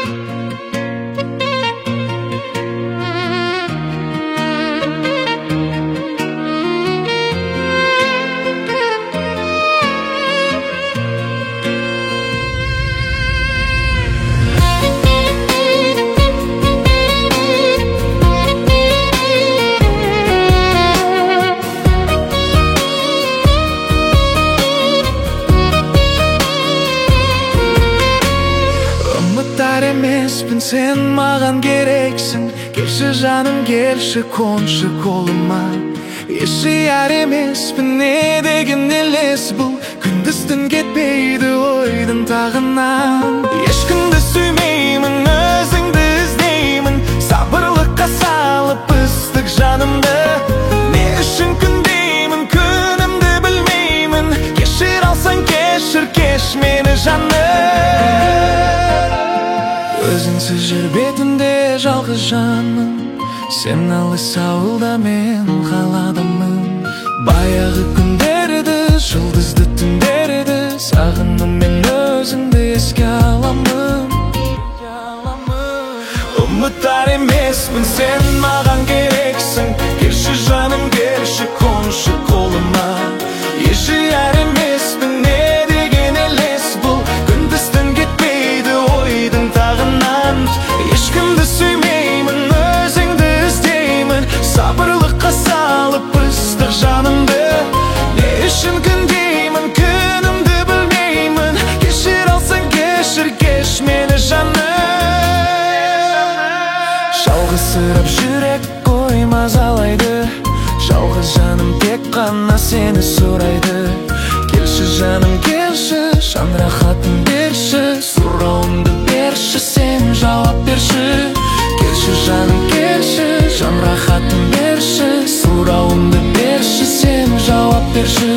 Emespin, sen mağan gereksin. Kelşi canım, kelşi konşu koluma. Yaşayar emespin, ne degen eles bu. Kündüztün ketpeydi oydun tağından. Ешкімді süymeymin, özüңді izleymin. Sabırlıkka salıp ıslık canımdı. Ne üçün kündeymin, күнімді bilmeymin. Кешір алсаң кешір, кеш meni жаным. Өзіңсіз жер бетінде жалғыз жанмын. Сен алыс ауылда, мен қаладамын. Баяғы күндерді, жұлдызды түндерді сағындым, мен өзіңді еске аламын. Ұмытар емеспін, сен маған керексің. Келші жаным, келші қоншы қолыма. Ешияр емеспін, не деген елес бұл. Күндіздің кетпейді ойдың тағынан. Ешкімді сүймеймін, өзіңді іздеймін. Сабырлыққа салып ыстық жанымды. Не үшін күндеймін, күнімді білмеймін. Кешір алсаң кешір, кеш мені жаным. Жалғызсырап жүрек қой мазалайды. Жалғыз жаным тек қана сені сұрайды. Келші жаным, келші, жан рахатын берші. Сұрауымды берші, сен жауап берші. Келші жаным, келші, жан рахатын берші. Сұрауымды берші, сен жауап берші.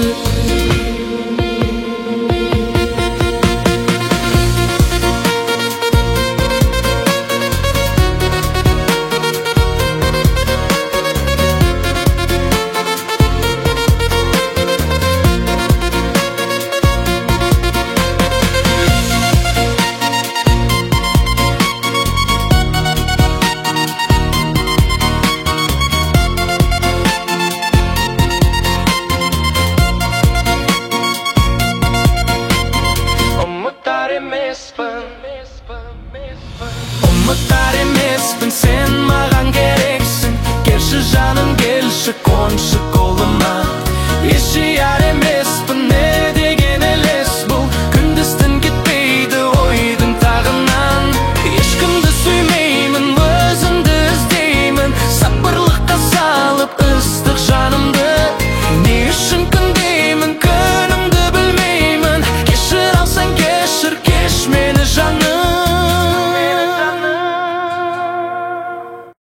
Ұмытар емеспін, сен маған керексің. Келші жаным, келші қоншы қолыма. Ешияр емеспін, не деген елес бұл. Күндіздің кетпейді ойдың тағынан. Ешкімді сүймеймін, өзімді іздеймін. Сабырлыққа салып ыстық жанымды. Не үшін күндеймін, күнімді білмеймін. Кешір алсаң кешір, кеш мені жаным.